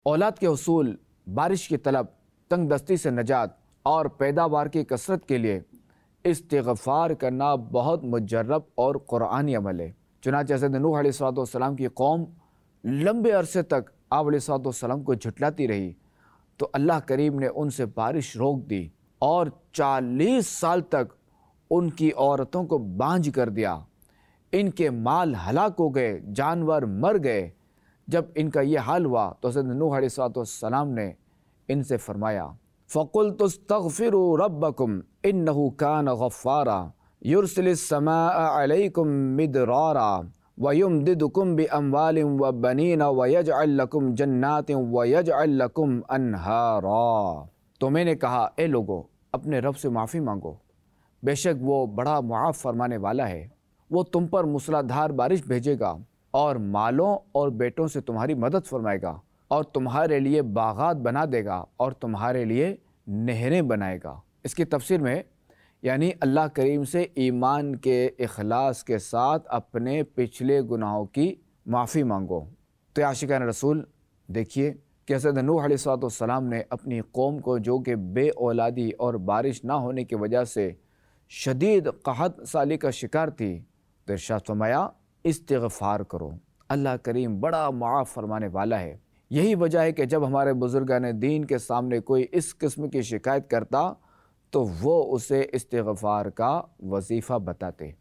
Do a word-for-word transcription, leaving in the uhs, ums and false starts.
اولاد کے حصول، بارش کی طلب، تنگ دستی سے نجات اور پیداوار کی کثرت کے لیے استغفار کرنا بہت مجرب اور قرآنی عمل ہے۔ چنانچہ حضرت نوح علیہ السلام کی قوم لمبے عرصے تک آپ علیہ السلام کو جھٹلاتی رہی تو اللہ کریم نے ان سے بارش روک دی اور چالیس سال تک ان کی عورتوں کو بانجھ کر دیا۔ ان کے مال ہلاک ہو گئے، جانور مر گئے۔ جب ان کا یہ حال ہوا تو حضرت نوح علیہ السلام نے ان سے فرمایا فَقُلْتُ اسْتَغْفِرُوا رَبَّكُمْ إِنَّهُ كَانَ غَفَّارًا يُرْسِلِ السَّمَاءَ عَلَيْكُمْ مِدْرَارًا وَيُمْدِدُكُمْ بِأَمْوَالٍ وَبَنِينَ وَيَجْعَلْ لَكُمْ جَنَّاتٍ وَيَجْعَلْ لَكُمْ أَنْهَارًا۔ تو میں نے کہا اے لوگو اپنے رب سے معافی مانگو، بے شک وہ بڑا معاف فرمانے والا ہے، وہ تم پر موسلادھار بارش بھیجے گا اور مالوں اور بیٹوں سے تمہاری مدد فرمائے گا اور تمہارے لیے باغات بنا دے گا اور تمہارے لیے نہریں بنائے گا۔ اس کی تفسیر میں یعنی اللہ کریم سے ایمان کے اخلاص کے ساتھ اپنے پچھلے گناہوں کی معافی مانگو۔ تو عاشقان رسول دیکھیے کہ حضرت نوح علیہ السلام نے اپنی قوم کو جو کہ بے اولادی اور بارش نہ ہونے کی وجہ سے شدید قحط سالی کا شکار تھی، تو ارشاد فرمایا استغفار کرو، اللہ کریم بڑا معاف فرمانے والا ہے۔ یہی وجہ ہے کہ جب ہمارے بزرگان دین کے سامنے کوئی اس قسم کی شکایت کرتا تو وہ اسے استغفار کا وظیفہ بتاتے۔